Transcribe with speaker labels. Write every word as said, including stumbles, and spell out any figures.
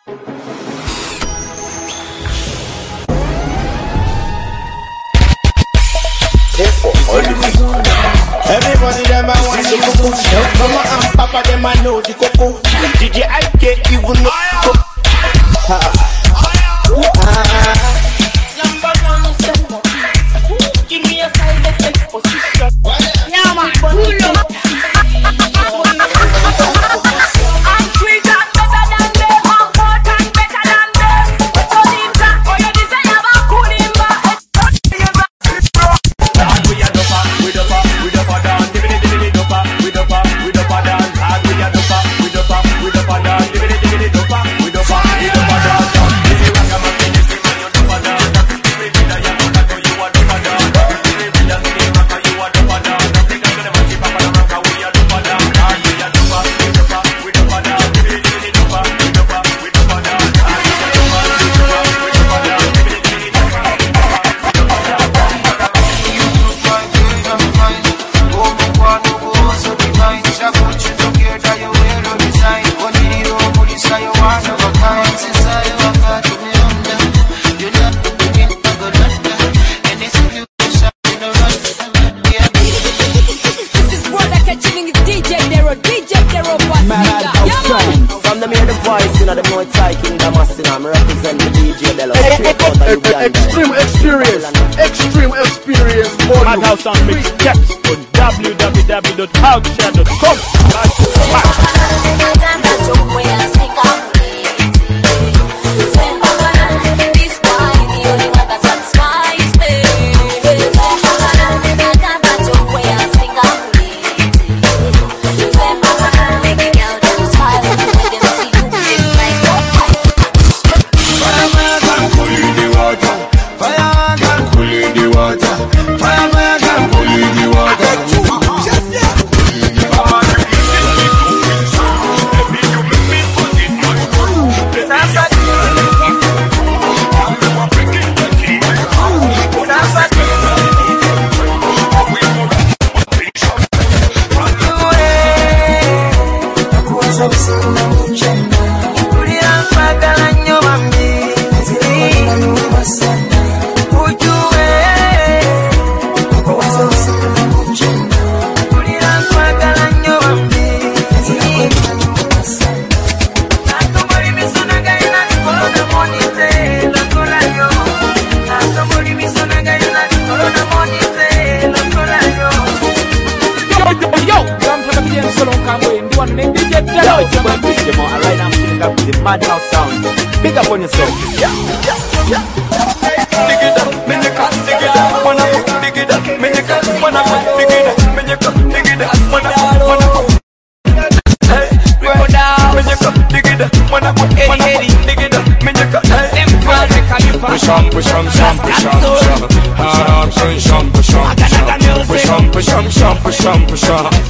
Speaker 1: Everybody them I want the cocoa. Mama and Papa them I know the cocoa. D J I K even know. Number one seller. Give me a side effect position. Yeah man, pull up. I'm sweet and better than them. I'm hot and better than them. So leave that for your desire. I'm cooling back. We are the far, we the far, we the far down. Give it, give it, the far, we the far, we the far down. We are the far, we the far, we the far down. Give it, give it, the far, we the far, we the far down. Give it, rock a man, give it, give it, the far down. Give it, give it, you are the far down. Give it, give it, rock you are the far down. Take us to the magic, Papa, the rock, we are the far down. We are the far, we the far, we the far down. Give it, give it, the far, we the far, we the far down. We are the far, we the far, we the far down. Give it, give it, the far, we the far, we the far down.
Speaker 2: From the main voice, you know the more tyking the master, I'm represent the D J Delo.
Speaker 3: Extreme experience, extreme experience.
Speaker 4: Madhouse and Mix Caps on w w w dot hawkshare dot com.
Speaker 2: Madhouse sound. Big up on yourself. Yeah, yeah, yeah. Dig it up, make it cut, dig it up, wanna go, dig it up, make it cut, wanna go, dig it up, make it cut, dig it up, wanna go, wanna go. Hey, we go down, make it cut, dig it up, wanna go, wanna go, dig it up, make it cut. Hey, push on, push on, push on, push on, push on, push on, push on, push on, push on, push on, push on, push on, push on.